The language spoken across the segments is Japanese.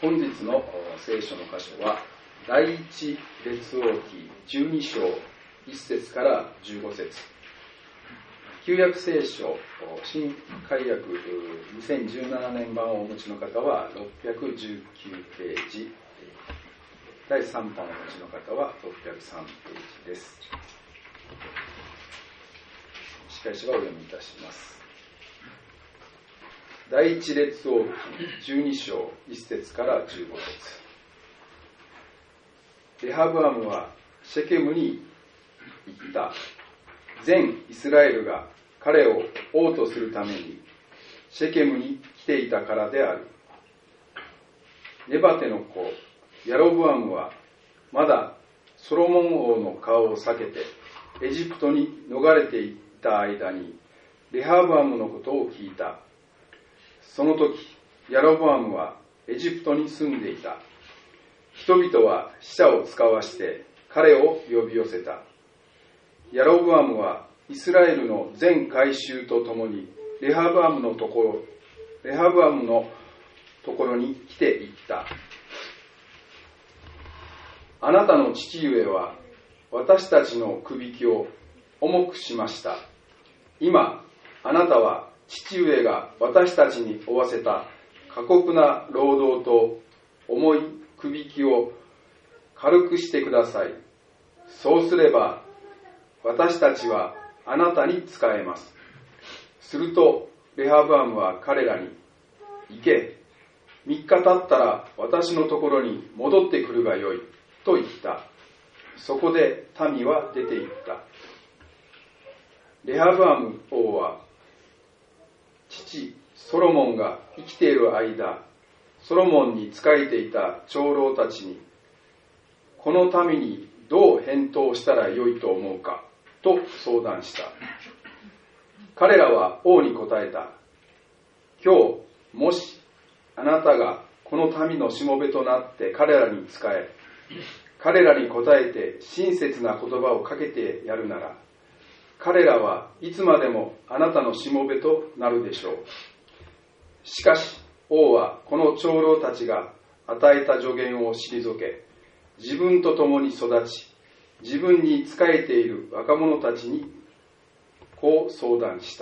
本日の聖書の箇所は第一列王記12章1節から15節。旧約聖書新改訳2017年版をお持ちの方は619ページ、第3版をお持ちの方は603ページです。司会者がお読みいたします。第一列王記12章1節から15節。レハブアムはシェケムに言った。全イスラエルが彼を王とするためにシェケムに来ていたからである。ネバテの子ヤロブアムはまだソロモン王の顔を避けてエジプトに逃れていった間にレハブアムのことを聞いた。その時ヤロブアムはエジプトに住んでいた。人々は使者を使わして彼を呼び寄せた。ヤロブアムはイスラエルの全改宗とともにレハブアムのところに来ていった。あなたの父上は私たちのくびきを重くしました。今あなたは父上が私たちに負わせた過酷な労働と重いくびきを軽くしてください。そうすれば私たちはあなたに仕えます。するとレハブアムは彼らに、行け、3日経ったら私のところに戻ってくるがよいと言った。そこで民は出て行った。レハブアム王は父ソロモンが生きている間、ソロモンに仕えていた長老たちに、この民にどう返答したらよいと思うかと相談した。彼らは王に答えた。今日もしあなたがこの民のしもべとなって彼らに仕え、彼らに答えて親切な言葉をかけてやるなら、彼らはいつまでもあなたのしもべとなるでしょう。しかし王はこの長老たちが与えた助言を退け、自分と共に育ち、自分に仕えている若者たちにこう相談した。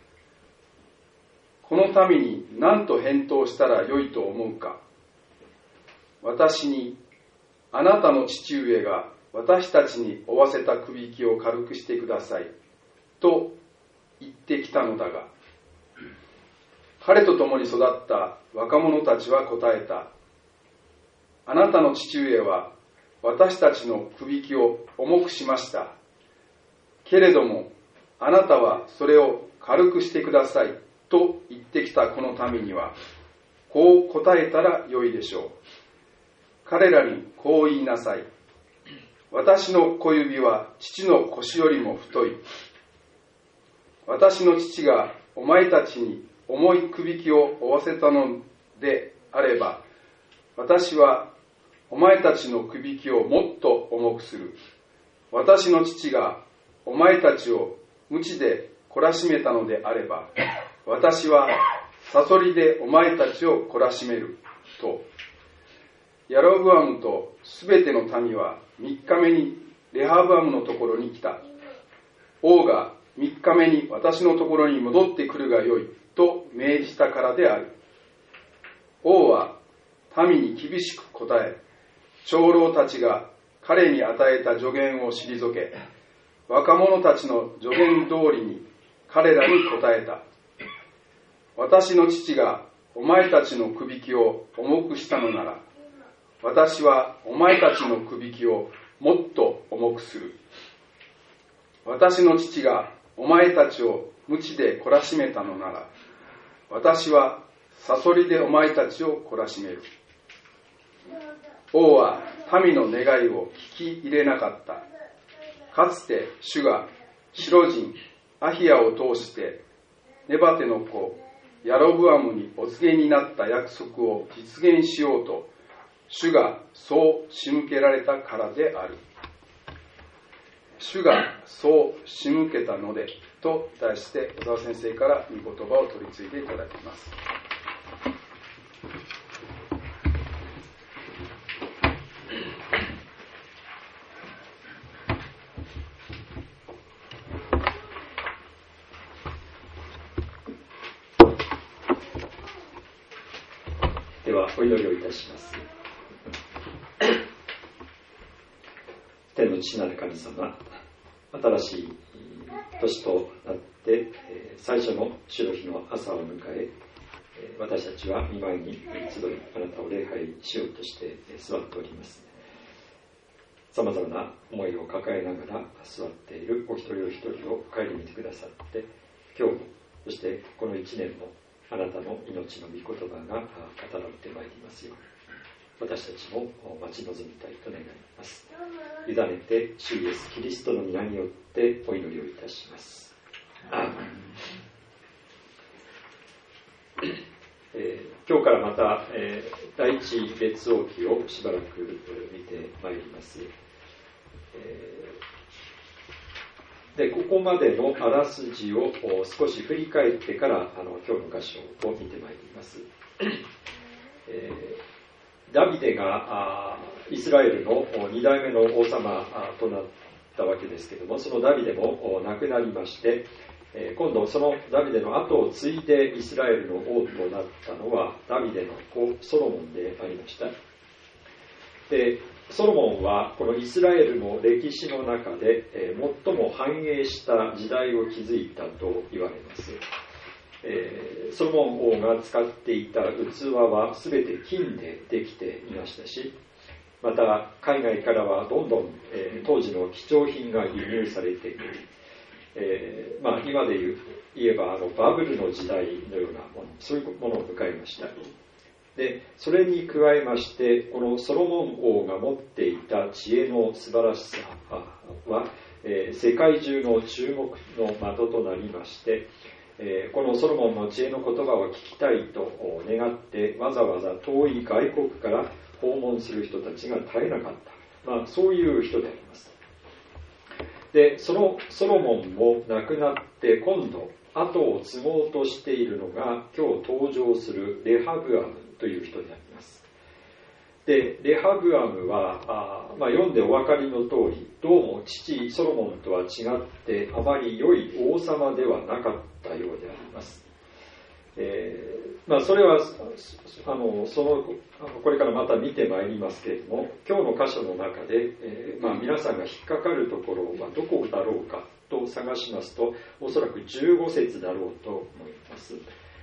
この民に何と返答したらよいと思うか。私に、あなたの父上が私たちに負わせたくびきを軽くしてくださいと言ってきたのだが、彼と共に育った若者たちは答えた。あなたの父上は私たちのくびきを重くしました。けれどもあなたはそれを軽くしてくださいと言ってきたこの民にはこう答えたらよいでしょう。彼らにこう言いなさい。私の小指は父の腰よりも太い。私の父がお前たちに重いくびきを負わせたのであれば、私はお前たちのくびきをもっと重くする。私の父がお前たちを鞭で懲らしめたのであれば、私はサソリでお前たちを懲らしめると。ヤロブアムとすべての民は3日目にレハブアムのところに来た。王が3日目に私のところに戻ってくるがよいと命じたからである。王は民に厳しく答え、長老たちが彼に与えた助言を退け、若者たちの助言通りに彼らに答えた。私の父がお前たちのくびきを重くしたのなら、私はお前たちのくびきをもっと重くする。私の父がお前たちを鞭で懲らしめたのなら、私はサソリでお前たちを懲らしめる。王は民の願いを聞き入れなかった。かつて主がシロ人アヒヤを通してネバテの子ヤロブアムにお告げになった約束を実現しようと主がそう仕向けられたからである。主がそう仕向けたのでと題して小沢先生から御言葉を取り次いでいただきます。 ではお祈りをいたします。天の父なる神様、新しい年となって最初の主の日の朝を迎え、私たちは御前に集い、あなたを礼拝しようとして座っております。さまざまな思いを抱えながら座っているお一人お一人を顧みてくださって、今日もそしてこの一年もあなたの命の御言葉が語られてまいりますように、私たちも待ち望みたいと願います。委ねて主イエスキリストの皆によってお祈りをいたします。今日からまた、第一列王記をしばらく見てまいります。でここまでのあらすじを少し振り返ってから今日の箇所を見てまいります。ダビデがイスラエルの2代目の王様となったわけですけれども、そのダビデも亡くなりまして、今度そのダビデの後を継いでイスラエルの王となったのはダビデの子ソロモンでありました。でソロモンはこのイスラエルの歴史の中で最も繁栄した時代を築いたと言われます。ソロモン王が使っていた器は全て金でできていましたし、また海外からはどんどん当時の貴重品が輸入されている、今で言えばバブルの時代のようなもの、そういうものを迎えました。でそれに加えまして、このソロモン王が持っていた知恵の素晴らしさは、世界中の注目の的となりまして、このソロモンの知恵の言葉を聞きたいと願ってわざわざ遠い外国から訪問する人たちが絶えなかった、そういう人であります。でそのソロモンも亡くなって今度後を継ごうとしているのが今日登場するレハブアムという人であります。でレハブアムは読んでお分かりの通り、どうも父ソロモンとは違ってあまり良い王様ではなかったようであります。それはこれからまた見てまいりますけれども、今日の箇所の中で、皆さんが引っかかるところはどこだろうかと探しますと、おそらく15節だろうと思います。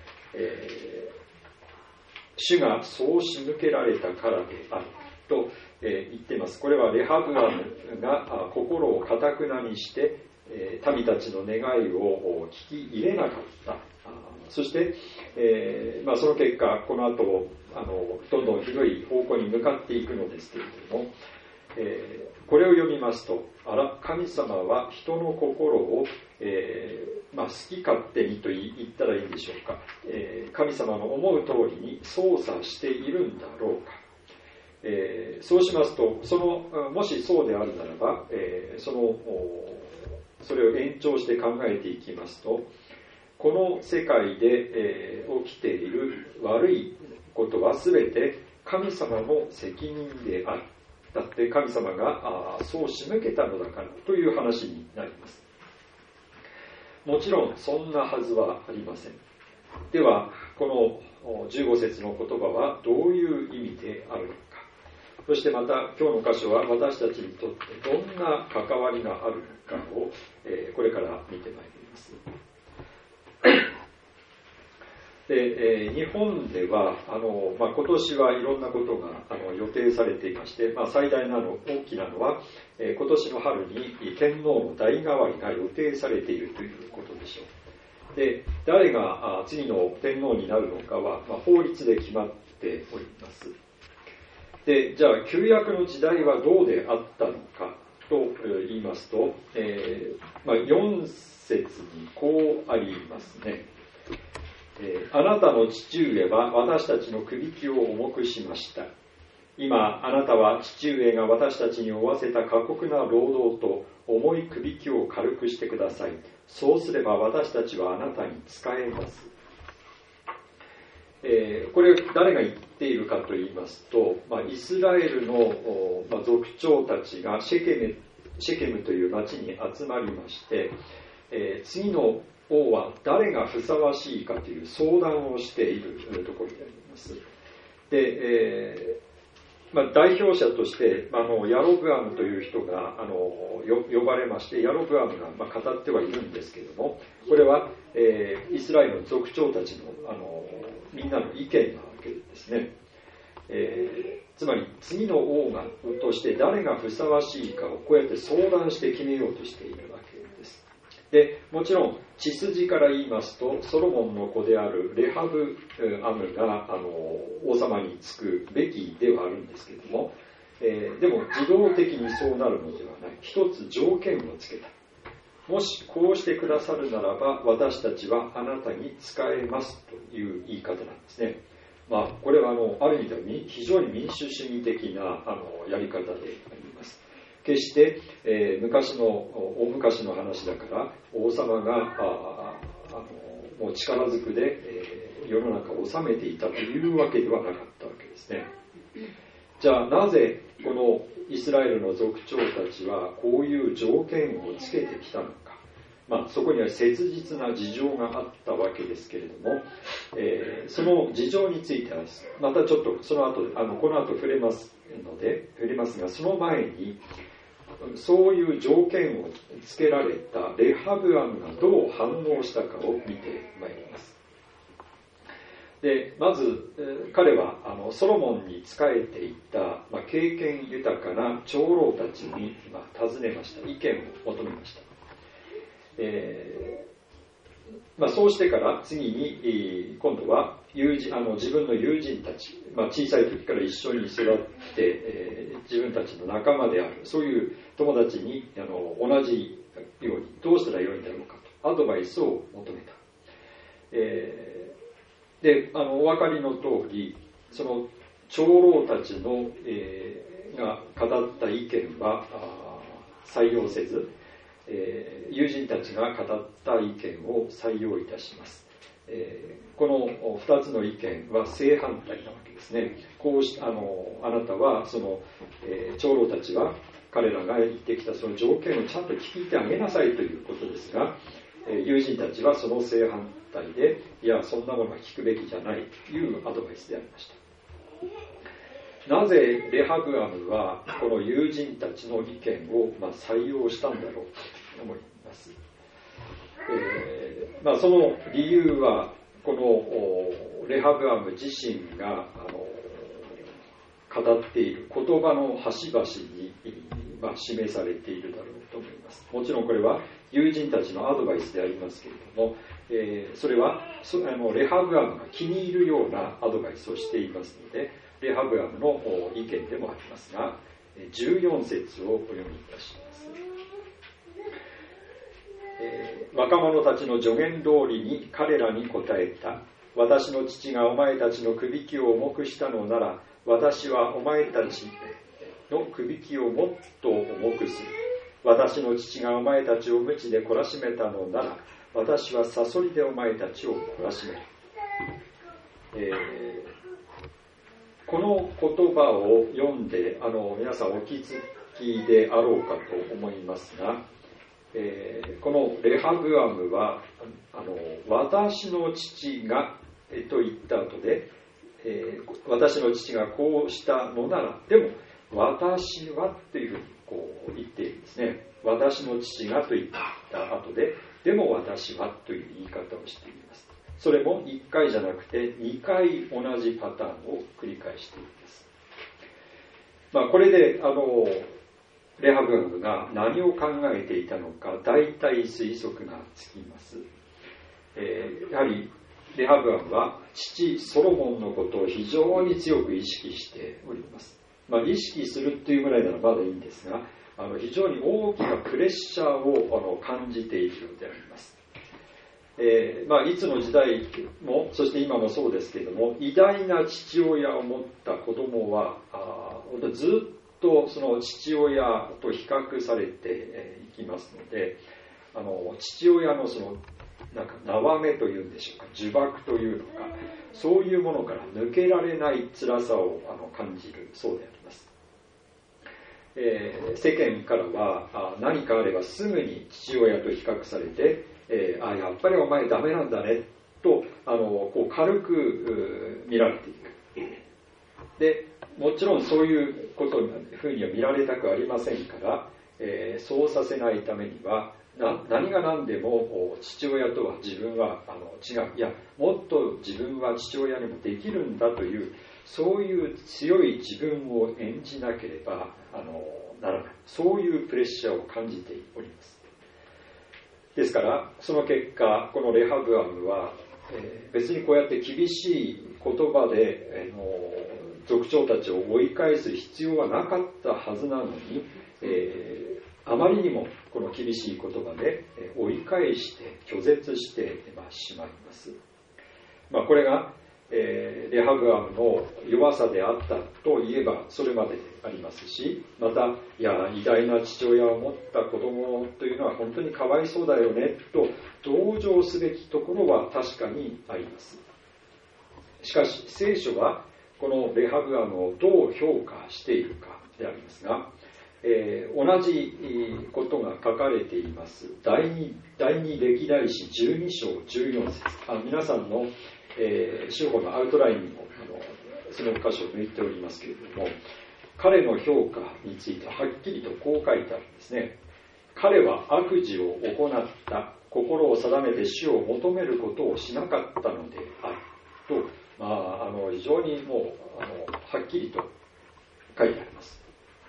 主がそう仕向けられたからであると、言っています。これはレハブアムが心を堅くなにして民たちの願いを聞き入れなかった。そして、その結果この後どんどんひどい方向に向かっていくのですけれども、これを読みますと、神様は人の心を、好き勝手にと言ったらいいんでしょうか、神様の思う通りに操作しているんだろうか。そうしますと、もしそうであるならば、それを延長して考えていきますと、この世界で、起きている悪いことは全て神様の責任である。だって神様がそう仕向けたのだからという話になります。もちろんそんなはずはありません。ではこの15節の言葉はどういう意味であるのか、そしてまた今日の箇所は私たちにとってどんな関わりがあるのかを、これから見てまいります。で日本では今年はいろんなことが予定されていまして、最大なの大きなのは、今年の春に天皇の代替わりが予定されているということでしょう。で誰が次の天皇になるのかは、法律で決まっております。でじゃあ旧約の時代はどうであったのかと言いますと、4節にこうありますね。あなたの父上は私たちのくびきを重くしました。今あなたは父上が私たちに負わせた過酷な労働と重いくびきを軽くしてください。そうすれば私たちはあなたに仕えます。これ誰が言っているかと言いますと、イスラエルの族長たちがシェケムという町に集まりまして、次の王は誰がふさわしいかという相談をしているところであります。 で、代表者としてヤロブアムという人が呼ばれまして、ヤロブアムが語ってはいるんですけれども、これは、イスラエルの族長たちのみんなの意見なわけですね。つまり次の王がとして誰がふさわしいかをこうやって相談して決めようとしているわけです。でもちろん血筋から言いますと、ソロモンの子であるレハブアムが王様につくべきではあるんですけれども、でも自動的にそうなるのではない。一つ条件をつけた。もしこうしてくださるならば私たちはあなたに仕えますという言い方なんですね。これはある意味では非常に民主主義的なやり方であります。決して、大昔の話だから王様がもう力ずくで、世の中を治めていたというわけではなかったわけですね。じゃあなぜこのイスラエルの族長たちはこういう条件をつけてきたのか。そこには切実な事情があったわけですけれども、その事情についてはまたちょっとその後この後触れますが、その前にそういう条件をつけられたレハブアムがどう反応したかを見てまいります。でまず彼はソロモンに仕えていた、経験豊かな長老たちに尋ねました。意見を求めました。そうしてから次に今度は自分の友人たち、小さい時から一緒に育って、自分たちの仲間であるそういう友達に同じようにどうしたらよいんだろうかとアドバイスを求めた。でお分かりの通りその長老たちの、が語った意見は採用せず、友人たちが語った意見を採用いたします。この2つの意見は正反対なわけですね。こうしあなたはその、長老たちは彼らが言ってきたその条件をちゃんと聞いてあげなさいということですが、友人たちはその正反対で、いやそんなものは聞くべきじゃないというアドバイスでありました。なぜレハブアムはこの友人たちの意見を採用したんだろうと思います。その理由はこのレハブアム自身が語っている言葉の端々に示されているだろうと思います。もちろんこれは友人たちのアドバイスでありますけれども、それはレハブアムが気に入るようなアドバイスをしていますので、レハブアムの意見でもありますが、14節をお読みいたします。若者たちの助言通りに彼らに答えた。私の父がお前たちのくびきを重くしたのなら、私はお前たちのくびきをもっと重くする。私の父がお前たちを鞭で懲らしめたのなら、私はサソリでお前たちを懲らしめる。この言葉を読んで皆さんお気づきであろうかと思いますが、このレハブアムは私の父がと言った後で、私の父がこうしたのなら、でも私はというふうにこう言っているんですね。私の父がと言った後で、でも私はという言い方をしています。それも1回じゃなくて2回同じパターンを繰り返しています。これでレハブアムが何を考えていたのか大体推測がつきます。やはりレハブアムは父ソロモンのことを非常に強く意識しております。意識するっていうぐらいならまだいいんですが、非常に大きなプレッシャーを感じているようであります。いつの時代もそして今もそうですけれども、偉大な父親を持った子供はずっとその父親と比較されていきますので、父親のその縄目というんでしょうか、呪縛というのか、そういうものから抜けられない辛さを感じるそうであります。世間からは何かあればすぐに父親と比較されて、やっぱりお前ダメなんだねとこう軽く見られていく。 でもちろんそういうことふうには見られたくありませんから、そうさせないためには何が何でも父親とは自分は違う、いやもっと自分は父親にもできるんだというそういう強い自分を演じなければならない、そういうプレッシャーを感じております。ですからその結果このレハブアムは、別にこうやって厳しい言葉で族長たちを追い返す必要はなかったはずなのに、あまりにもこの厳しい言葉で追い返して拒絶してしまいます。これが、レハブアムの弱さであったといえばそれまででありますし、また偉大な父親を持った子供というのは本当にかわいそうだよねと同情すべきところは確かにあります。しかし聖書はこのレハブアムをどう評価しているかでありますが、同じことが書かれています第二歴代史12章14節、皆さんの、司法のアウトラインにもその箇所を抜いておりますけれども、彼の評価についてはっきりとこう書いてあるんですね。彼は悪事を行った、心を定めて主を求めることをしなかったのであると、非常にもうはっきりと書いてあります。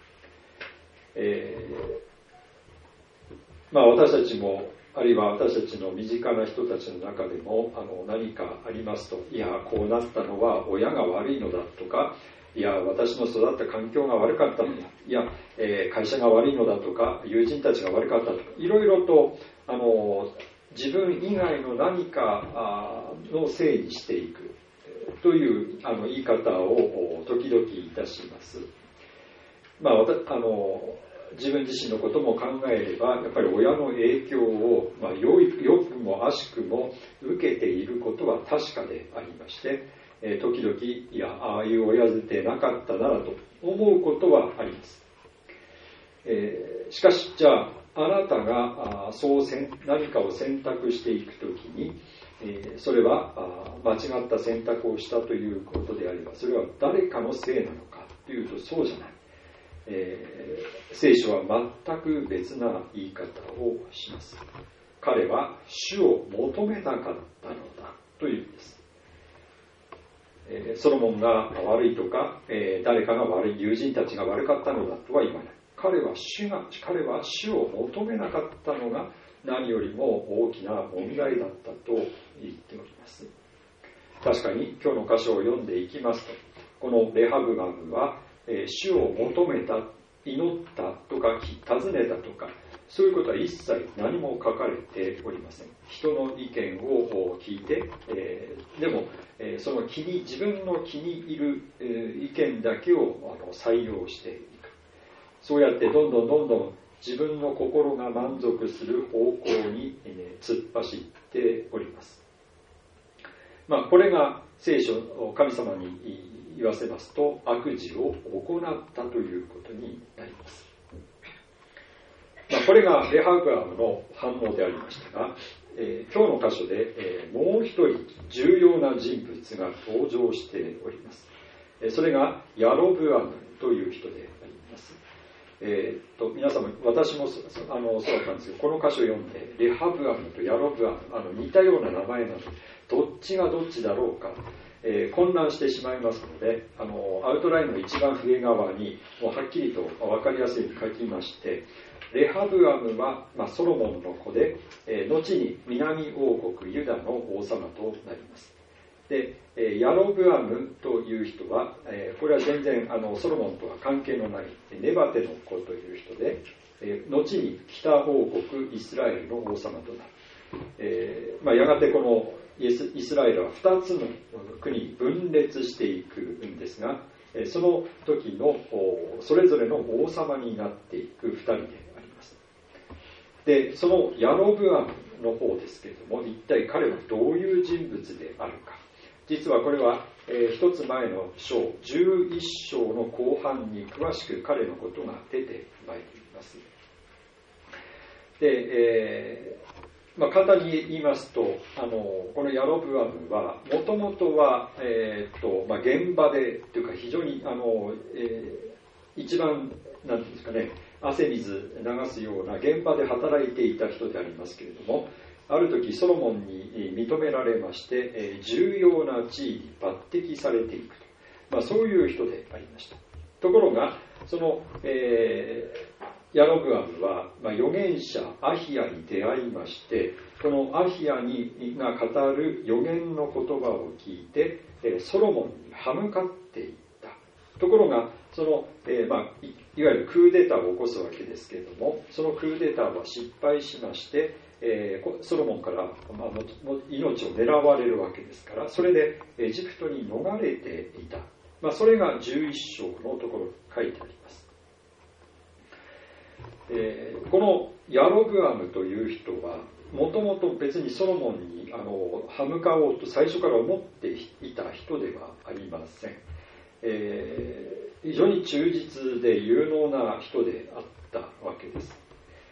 私たちもあるいは私たちの身近な人たちの中でも何かありますと、こうなったのは親が悪いのだとか、私の育った環境が悪かったのだ、会社が悪いのだとか、友人たちが悪かったとか、いろいろと自分以外の何かのせいにしていくという言い方を時々いたします。自分自身のことも考えればやっぱり親の影響を、良くも悪しくも受けていることは確かでありまして、時々ああいう親捨てなかったならと思うことはあります。しかしじゃああなたが何かを選択していくときに、それは間違った選択をしたということであればそれは誰かのせいなのかというとそうじゃない。聖書は全く別な言い方をします。彼は主を求めなかったのだというんです。ソロモンが悪いとか、誰かが悪い、友人たちが悪かったのだとは言わない。彼は主を求めなかったのが何よりも大きな問題だったと言っております。確かに今日の箇所を読んでいきますと、このレハブアムは主を求めた、祈ったとか尋ねたとかそういうことは一切何も書かれておりません。人の意見を聞いて、でもその自分の気に入る意見だけを採用していく。そうやってどんどん自分の心が満足する方向に突っ走っております。これが聖書神様に言わせますと悪事を行ったということになります。これがレハブアムの反応でありましたが、今日の箇所で、もう一人重要な人物が登場しております。それがヤロブアムという人であります。皆様私もそうだったんですけど、この箇所を読んでレハブアムとヤロブアム似たような名前なのでどっちがどっちだろうか、混乱してしまいますのでアウトラインの一番上側にもうはっきりと分かりやすいように書きまして、レハブアムは、ソロモンの子で、後に南王国ユダの王様となります。で、ヤロブアムという人は、これは全然ソロモンとは関係のないネバテの子という人で、後に北王国イスラエルの王様となる。やがてこのイスラエルは2つの国に分裂していくんですが、その時のそれぞれの王様になっていく2人であります。で、そのヤロブアムの方ですけれども、一体彼はどういう人物であるか。実はこれは一つ前の章11章の後半に詳しく彼のことが出てまいります。で、 簡単に言いますと、このヤロブアムはもともとは、現場でというか非常に一番なんていうんですかね、汗水流すような現場で働いていた人でありますけれども、ある時ソロモンに認められまして、重要な地位に抜擢されていくと、そういう人でありました。ところがその、ヤロブアムは、預言者アヒヤに出会いまして、このアヒヤが語る預言の言葉を聞いて、ソロモンに歯向かっていった。ところがその、いわゆるクーデターを起こすわけですけれども、そのクーデターは失敗しまして、ソロモンから、命を狙われるわけですから、それでエジプトに逃れていた。それが11章のところに書いてあります。このヤロブアムという人はもともと別にソロモンに歯向かおうと最初から思っていた人ではありません。非常に忠実で有能な人であったわけです。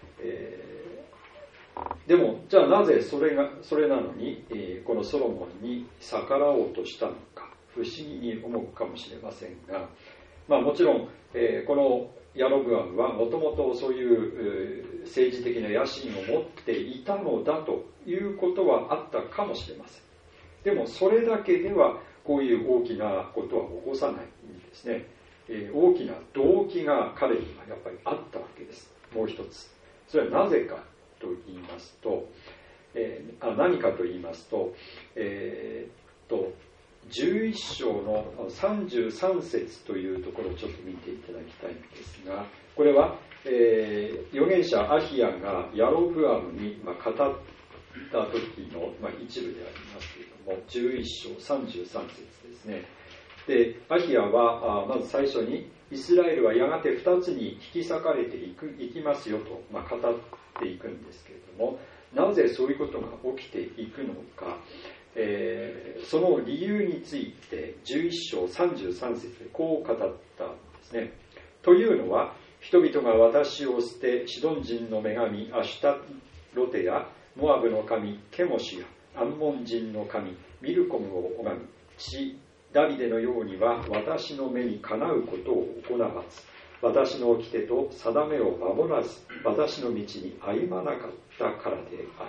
でもじゃあなぜそれなのに、このソロモンに逆らおうとしたのか不思議に思うかもしれませんが、もちろん、このヤロブアムはもともとそういう政治的な野心を持っていたのだということはあったかもしれません。でもそれだけではこういう大きなことは起こさないんですね。大きな動機が彼にはやっぱりあったわけです。もう一つ、それはなぜかと言いますと、何かと言いますと、11章の33節というところをちょっと見ていただきたいんですが、これは、預言者アヒヤがヤロブアムに語った時の、一部でありますけれども、11章33節ですね。で、アヒヤはまず最初にイスラエルはやがて2つに引き裂かれていきますよと、語っていくんですけれども、なぜそういうことが起きていくのか、その理由について11章33節でこう語ったんですね。というのは、人々が私を捨てシドン人の女神アシュタロテやモアブの神ケモシやアンモン人の神ミルコムを拝み、父ダビデのようには私の目にかなうことを行わず、私の掟と定めを守らず、私の道に歩まなかったからである。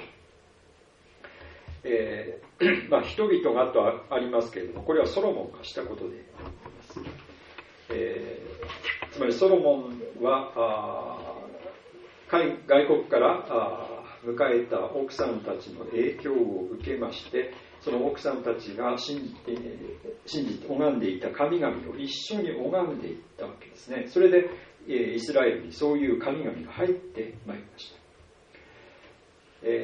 人々がとありますけれども、これはソロモンがしたことであります。つまりソロモンは外国から迎えた奥さんたちの影響を受けまして、その奥さんたちが信じて拝んでいた神々を一緒に拝んでいったわけですね。それでイスラエルにそういう神々が入ってまいりました。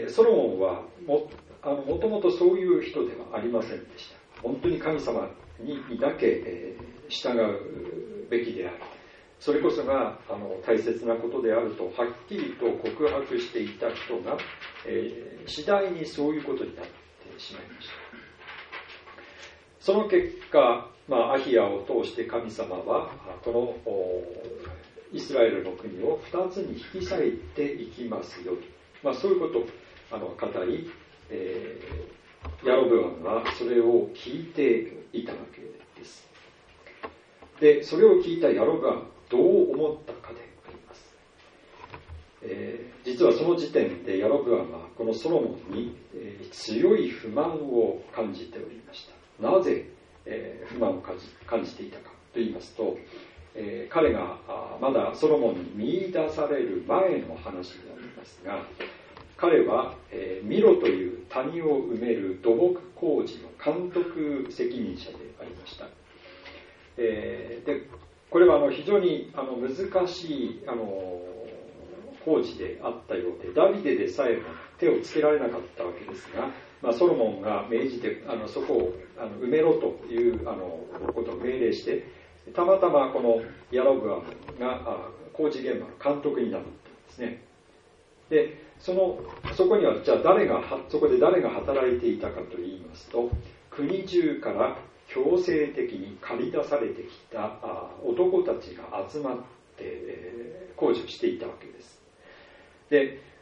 ソロモンはもともとそういう人ではありませんでした。本当に神様にだけ従うべきである、それこそが大切なことであるとはっきりと告白していた人が、次第にそういうことになってしまいました。その結果、アヒヤを通して神様はこのイスラエルの国を2つに引き裂いていきますよと、そういうことを語り、ヤロブアムはそれを聞いていたわけです。で、それを聞いたヤロブアムはどう思ったかであります。実はその時点でヤロブアムはこのソロモンに強い不満を感じておりました。なぜ不満を感じていたかと言いますと、彼がまだソロモンに見出される前の話でありますが、彼はミロという谷を埋める土木工事の監督責任者でありました。でこれは非常に難しい工事であったようで、ダビデでさえも手をつけられなかったわけですが、ソロモンが命じてそこを埋めろということを命令して、たまたまこのヤロブアムが工事現場の監督になったんですね。でそこにはじゃあそこで誰が働いていたかといいますと、国中から強制的に駆り出されてきた男たちが集まって工事をしていたわけです。で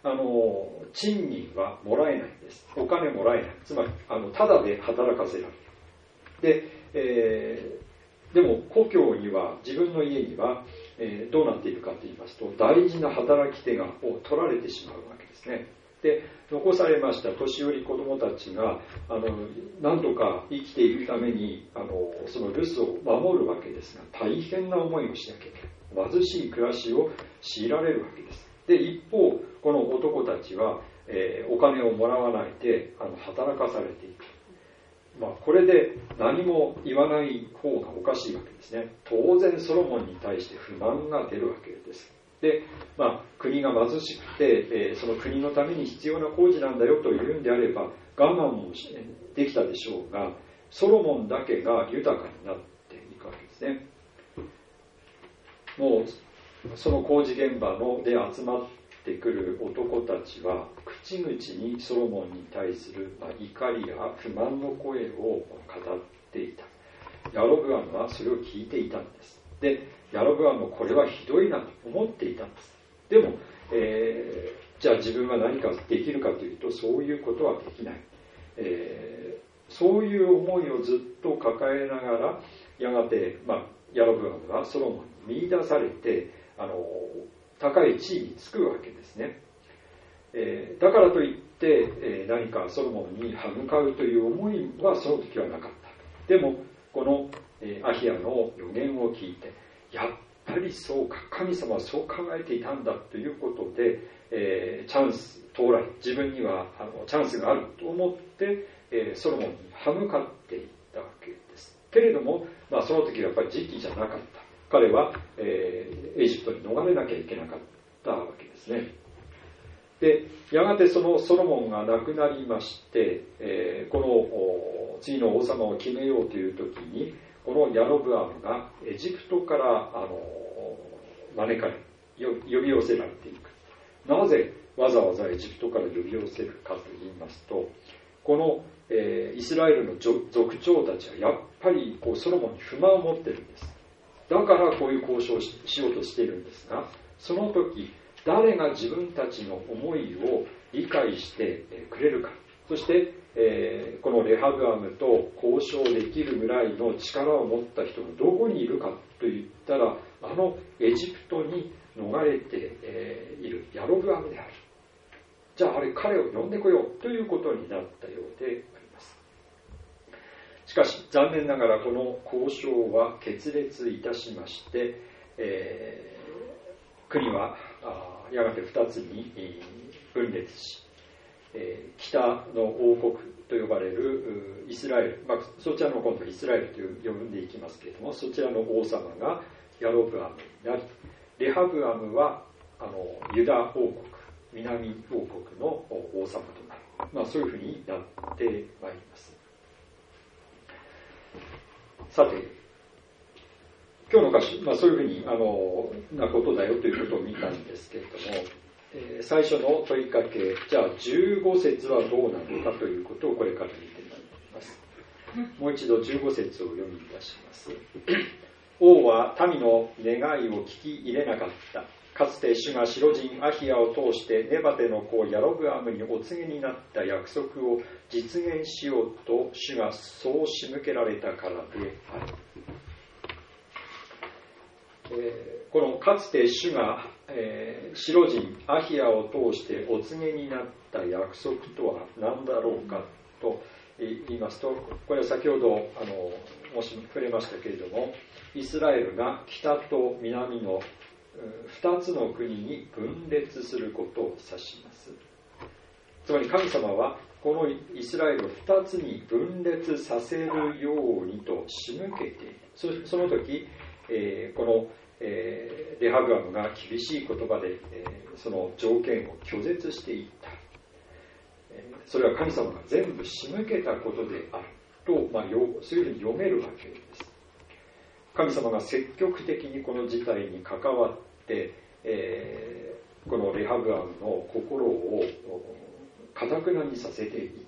賃金はもらえないんです。お金もらえない。つまりただで働かせられる。でも故郷には、自分の家には、どうなっているかと言いますと、大事な働き手を取られてしまうわけですね。で、残されました年寄り子供たちが何とか生きていくためにその留守を守るわけですが、大変な思いをしなきゃいけない。貧しい暮らしを強いられるわけです。で、一方この男たちは、お金をもらわないで働かされていく。これで何も言わない方がおかしいわけですね。当然ソロモンに対して不満が出るわけです。で、国が貧しくて、その国のために必要な工事なんだよというんであれば我慢もできたでしょうが、ソロモンだけが豊かになっていくわけですね。もうその工事現場で集まってくる男たちは口々にソロモンに対する怒りや不満の声を語っていた。ヤロブアムはそれを聞いていたんです。で、ヤロブアムもこれはひどいなと思っていたんです。でも、じゃあ自分は何かできるかというと、そういうことはできない。そういう思いをずっと抱えながら、やがて、ヤロブアムはソロモンに見出されて、高い地位につくわけですね。だからといって、何かソロモンに歯向かうという思いはその時はなかった。でもこの、アヒヤの予言を聞いて、やっぱりそうか、神様はそう考えていたんだということで、チャンス到来、自分にはチャンスがあると思って、ソロモンに歯向かっていったわけです。けれども、その時はやっぱり時期じゃなかった。彼は、エジプトに逃れなきゃいけなかったわけですね。で、やがてそのソロモンが亡くなりまして、この次の王様を決めようという時に、このヤロブアムがエジプトから招かれ、呼び寄せられていく。なぜわざわざエジプトから呼び寄せるかと言いますと、この、イスラエルの族長たちはやっぱりソロモンに不満を持ってるんです。だからこういう交渉を しようとしているんですが、その時誰が自分たちの思いを理解してくれるか、そして、このレハブアムと交渉できるぐらいの力を持った人がどこにいるかといったら、エジプトに逃れているヤロブアムである。じゃあ彼を呼んでこようということになったようであります。しかし残念ながらこの交渉は決裂いたしまして、国はやがて2つに分裂し、北の王国と呼ばれるイスラエル、そちらの今度イスラエルと呼んでいきますけれども、そちらの王様がヤロブアムになり、レハブアムはユダ王国、南王国の王様となる、そういうふうになってまいります。さて、今日の箇所、そういうふうになことだよということを見たんですけれども、最初の問いかけ、じゃあ15節はどうなのかということをこれから見てまいります。もう一度15節を読み出します。王は民の願いを聞き入れなかった。かつて主が白人アヒヤを通してネバテの子ヤロブアムにお告げになった約束を実現しようと主がそう仕向けられたからである。このかつて主が、白人アヒヤを通してお告げになった約束とは何だろうかと言いますと、これは先ほどもし触れましたけれども、イスラエルが北と南の2つの国に分裂することを指します。つまり神様はこのイスラエルを2つに分裂させるようにと仕向けている。その時、このレハブアムが厳しい言葉でその条件を拒絶していった。それは神様が全部仕向けたことであると、そういうふうに読めるわけです。神様が積極的にこの事態に関わって、このレハブアムの心を堅くなにさせていった、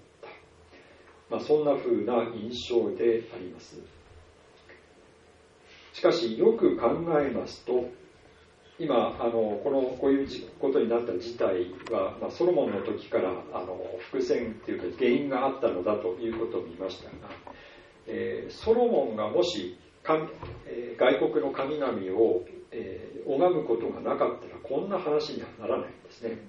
そんなふうな印象であります。しかしよく考えますと、 今こういうことになった事態は、ソロモンの時から伏線というか原因があったのだということを見ましたが、ソロモンがもし外国の神々を、拝むことがなかったらこんな話にはならないんですね。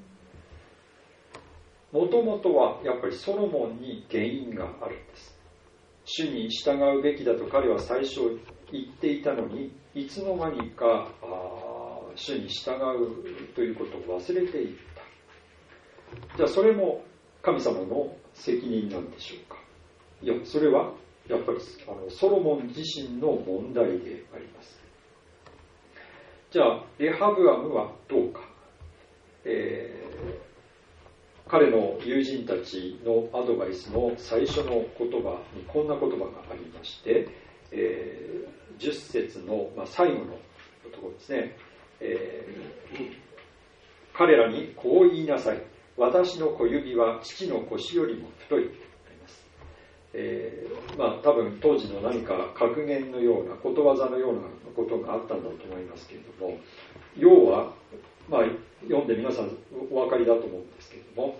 もともとはやっぱりソロモンに原因があるんです。主に従うべきだと彼は最初言っていたのに、いつの間にか主に従うということを忘れていった。じゃあそれも神様の責任なんでしょうか。いや、それはやっぱりソロモン自身の問題であります。じゃあレハブアムはどうか。彼の友人たちのアドバイスの最初の言葉にこんな言葉がありまして、10節の、最後のところですね。彼らにこう言いなさい。私の小指は父の腰よりも太いとあります。多分当時の何か格言のようなことわざのようなことがあったんだと思いますけれども、要は、読んで皆さんお分かりだと思うんですけれども、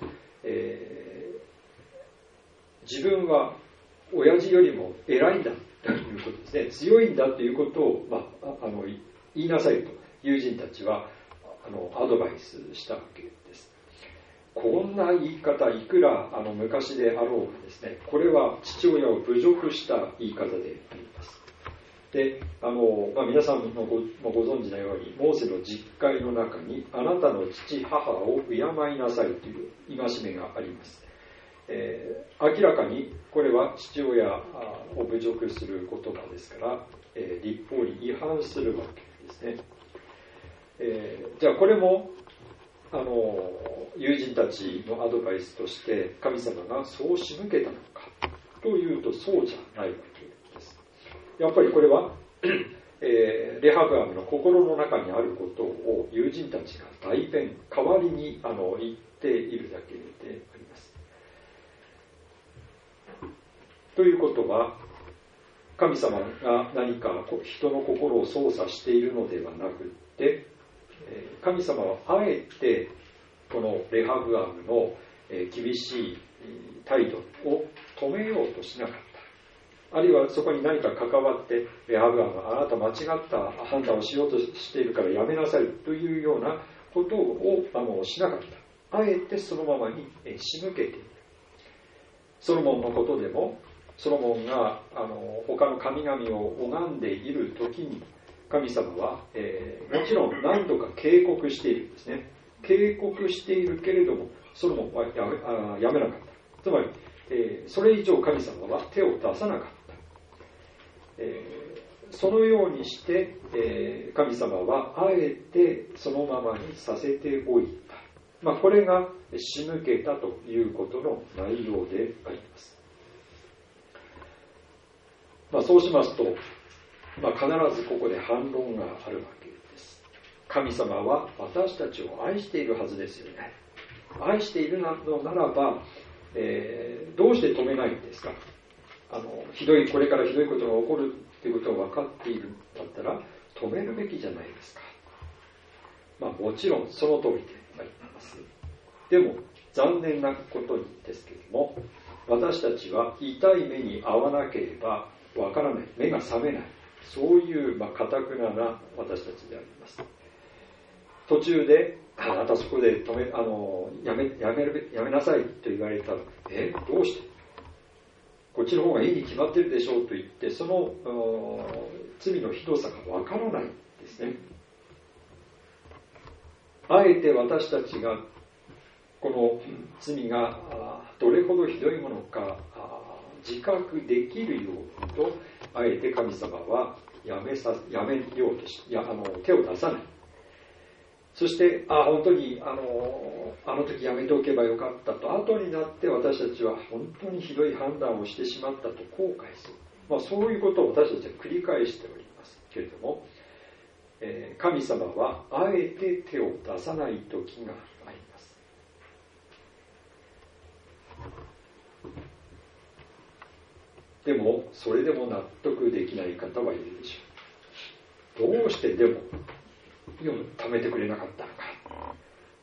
自分は親父よりも偉いんだということですね。強いんだということを、言いなさいと友人たちはアドバイスしたわけです。こんな言い方、いくら昔であろうがですね、これは父親を侮辱した言い方であります。で、皆さんのご存知のように、モーセの実会の中に、あなたの父、母を敬いなさいという戒めがあります。明らかにこれは父親を侮辱する言葉ですから、律法に違反するわけですね。じゃあこれも友人たちのアドバイスとして神様がそう仕向けたのかというと、そうじゃないわけです。やっぱりこれはレハブアムの心の中にあることを友人たちが代弁、代わりに言っているだけであります。ということは、神様が何か人の心を操作しているのではなくて、神様はあえてこのレハブアムの厳しい態度を止めようとしなかった。あるいはそこに何か関わってレハブアムはあなた間違った判断をしようとしているからやめなさいというようなことをしなかった。あえてそのままに仕向けている。ソロモンのことでも、ソロモンが他の神々を拝んでいる時に神様は、もちろん何度か警告しているんですね。警告しているけれどもソロモンはやめなかった。つまり、それ以上神様は手を出さなかった。そのようにして、神様はあえてそのままにさせておいた。これが仕向けたということの内容であります。そうしますと、必ずここで反論があるわけです。神様は私たちを愛しているはずですよね。愛しているのならば、どうして止めないんですか。これからひどいことが起こるということが分かっているんだったら止めるべきじゃないですか。もちろんその通りであります。でも残念なことにですけれども、私たちは痛い目に遭わなければわからない、目が覚めない、そういう堅くなな私たちであります。途中であなたそこでやめなさいと言われたら、どうしてこっちの方がいいに決まってるでしょうと言って、その罪のひどさがわからないんですね。あえて私たちがこの罪がどれほどひどいものか自覚できるようにと、あえて神様はやめようとし、手を出さない。そして本当にあの時やめておけばよかったと後になって私たちは本当にひどい判断をしてしまったと後悔する、そういうことを私たちは繰り返しておりますけれども、神様はあえて手を出さない時があります。でもそれでも納得できない方はいるでしょう。どうしてでも貯めてくれなかったのか。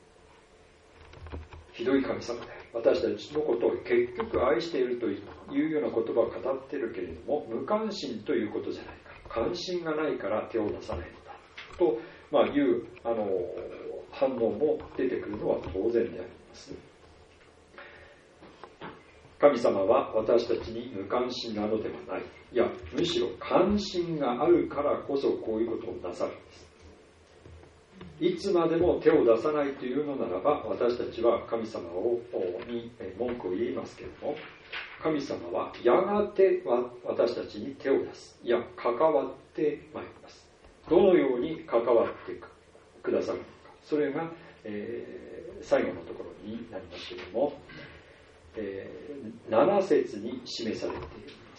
ひどい神様で私たちのことを結局愛しているというような言葉を語っているけれども、無関心ということじゃないか、関心がないから手を出さないのだと、いう反応も出てくるのは当然であります。神様は私たちに無関心なのではない。いや、むしろ関心があるからこそこういうことをなさるんです。いつまでも手を出さないというのならば、私たちは神様に文句を言いますけれども、神様はやがて私たちに手を出す。いや、関わってまいります。どのように関わってくださるのか。それが、最後のところになりますけれども、7節に示されています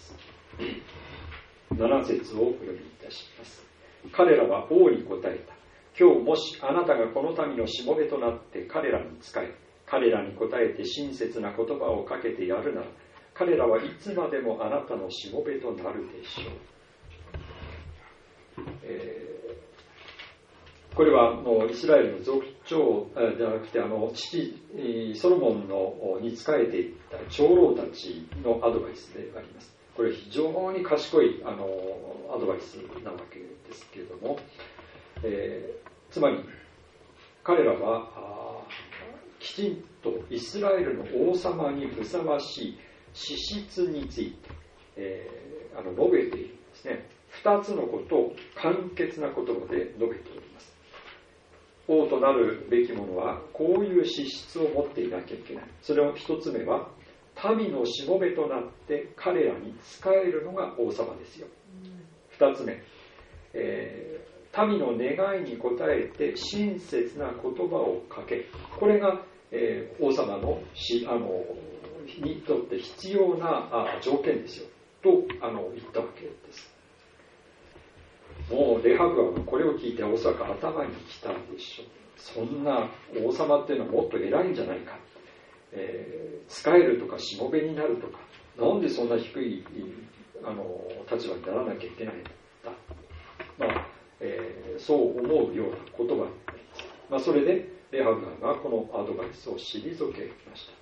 。7節をお読みいたします。彼らは王に答えた。今日もしあなたがこの民のしもべとなって彼らに仕え、彼らに答えて親切な言葉をかけてやるなら、彼らはいつまでもあなたのしもべとなるでしょう。これはイスラエルの族長じゃなくて父ソロモンに仕えていた長老たちのアドバイスであります。これ非常に賢いアドバイスなわけですけれども、つまり彼らはきちんとイスラエルの王様にふさわしい資質について、述べているんですね。2つのことを簡潔な言葉で述べております。王となるべきものはこういう資質を持っていなきゃいけない。それを1つ目は、民のしもべとなって彼らに仕えるのが王様ですよ。2つ目、民の願いに応えて親切な言葉をかける。これが、王様のにとって必要な条件ですよと言ったわけです。もうレハブはこれを聞いておそらく頭にきたでしょう。そんな王様っていうのはもっと偉いんじゃないか、仕えるとかしもべになるとか、なんでそんな低い立場にならなきゃいけないんだ、そう思うような言葉になります。それでレハブがこのアドバイスを退けました。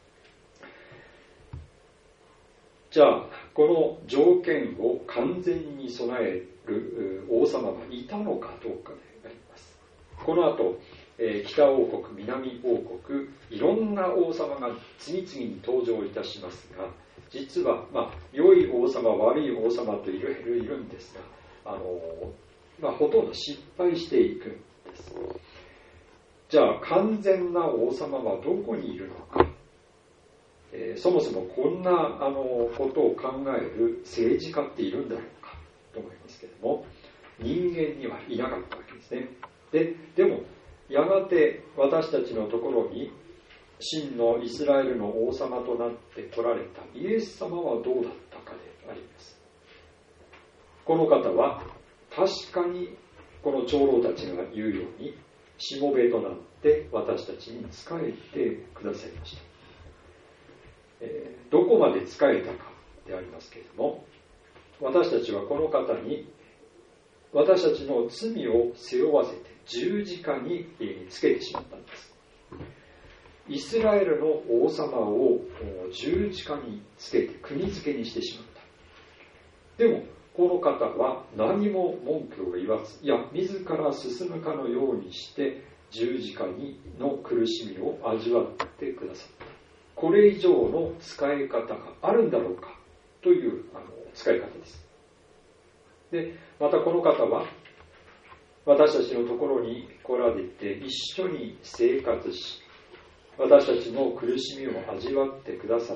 じゃあこの条件を完全に備える王様がいたのかどうかであります。この後、北王国、南王国、いろんな王様が次々に登場いたしますが、実は、良い王様、悪い王様といろいろいるんですが、ほとんど失敗していくんです。じゃあ完全な王様はどこにいるのか。そもそもこんなことを考える政治家っているんだろうかと思いますけれども、人間にはいなかったわけですね。でもやがて私たちのところに真のイスラエルの王様となって来られたイエス様はどうだったかであります。この方は確かにこの長老たちが言うようにしもべとなって私たちに仕えてくださいました。どこまで仕えたかでありますけれども、私たちはこの方に私たちの罪を背負わせて十字架につけてしまったんです。イスラエルの王様を十字架につけて釘付けにしてしまった。でもこの方は何も文句を言わず、いや自ら進むかのようにして十字架の苦しみを味わってくださった。これ以上の使い方があるんだろうかという使い方です。でまたこの方は私たちのところに来られて一緒に生活し、私たちの苦しみを味わってくださって、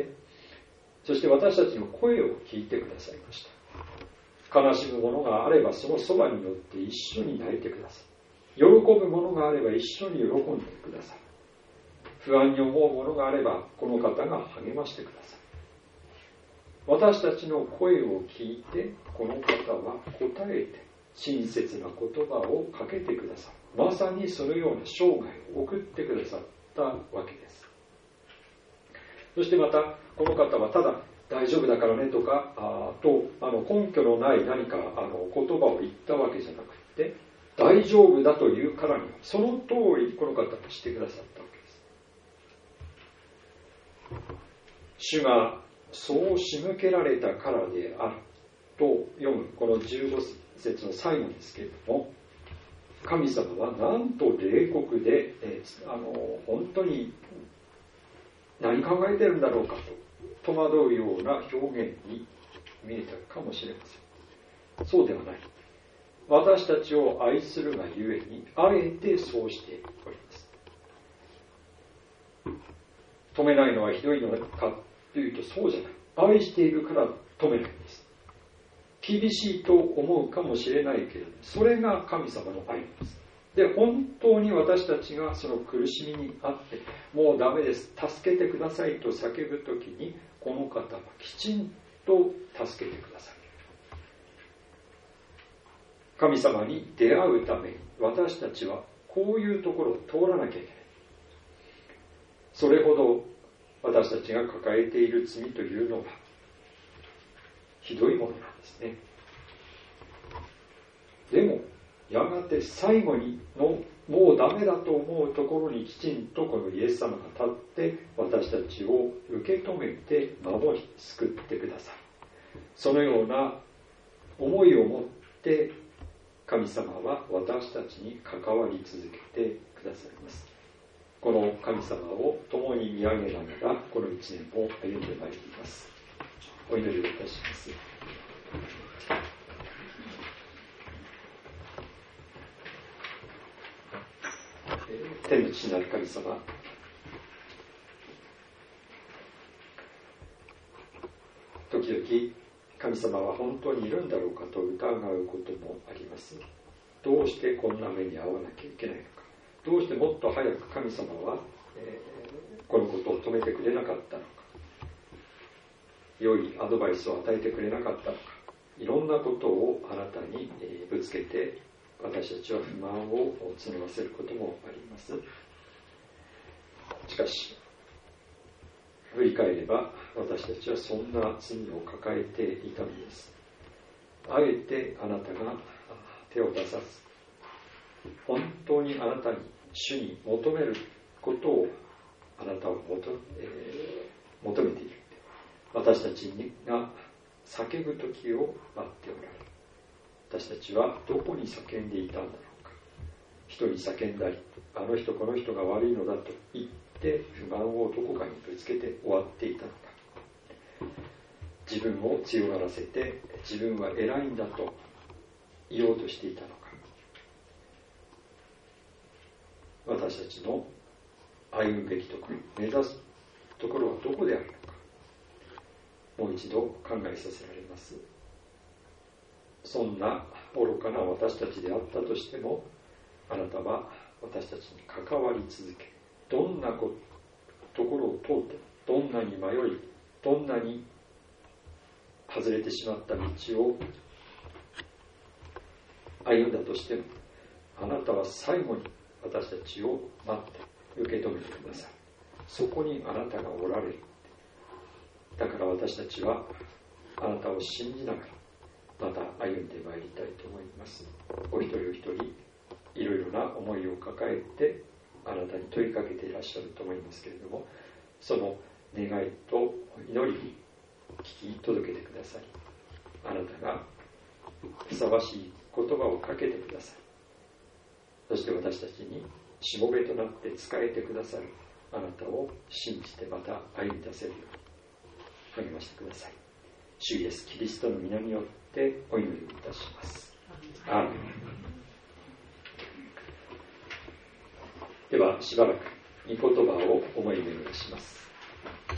そして私たちの声を聞いてくださいました。悲しむものがあればそのそばに寄って一緒に泣いてください。喜ぶものがあれば一緒に喜んでください。不安に思うものがあればこの方が励ましてください。私たちの声を聞いてこの方は答えて親切な言葉をかけてください。まさにそのような生涯を送ってくださったわけです。そしてまたこの方はただ大丈夫だからねとか根拠のない何か言葉を言ったわけじゃなくて、 大丈夫だというからにはその通りこの方がしてくださったわけです。主がそう仕向けられたからであると読むこの15節の最後ですけれども、神様はなんと冷酷で、本当に何考えてるんだろうかと戸惑うような表現に見えたかもしれません。そうではない。私たちを愛するがゆえにあえてそうしております。止めないのはひどいのかというとそうじゃない。愛しているから止めないんです。厳しいと思うかもしれないけれど、それが神様の愛です。で、本当に私たちがその苦しみにあって、もうダメです、助けてくださいと叫ぶときに、この方はきちんと助けてください。神様に出会うために私たちはこういうところを通らなきゃいけない。それほど私たちが抱えている罪というのはひどいものなんですね。でもやがて最後にのもうダメだと思うところにきちんとこのイエス様が立って私たちを受け止めて守り救ってください。そのような思いを持って神様は私たちに関わり続けてくださいます。この神様を共に見上げながらこの一年を歩んでまいります。お祈りをいたします。天の父なる神様、時々神様は本当にいるんだろうかと疑うこともあります。どうしてこんな目に遭わなきゃいけないのか、どうしてもっと早く神様は、このことを止めてくれなかったのか、良いアドバイスを与えてくれなかったのか、いろんなことをあなたにぶつけて私たちは不満を募らせることもあります。しかし振り返れば私たちはそんな罪を抱えていたのです。あえてあなたが手を出さず、本当にあなたに主に求めることをあなたは求めている。私たちが叫ぶ時を待っておられる。私たちはどこに叫んでいたんだろうか。人に叫んだり、あの人この人が悪いのだと言って不満をどこかにぶつけて終わっていたのか。自分を強がらせて自分は偉いんだと言おうとしていたのか。私たちの歩むべきところ、目指すところはどこであるのか。もう一度考えさせられます。そんな愚かな私たちであったとしても、あなたは私たちに関わり続け、どんなところを通って、どんなに迷い、どんなに外れてしまった道を歩んだとしても、あなたは最後に私たちを待って受け止めてください。そこにあなたがおられる。だから私たちはあなたを信じながらまた歩んでまいりたいと思います。お一人お一人いろいろな思いを抱えてあなたに問いかけていらっしゃると思いますけれども、その願いと祈りに聞き届けてください。あなたがふさわしい言葉をかけてください。そして私たちにしもべとなって仕えてくださるあなたを信じてまた歩み出せるように励ましてください。主イエスキリストの皆によってお祈りいたします。アーメン。ではしばらく御言葉を思い巡らします。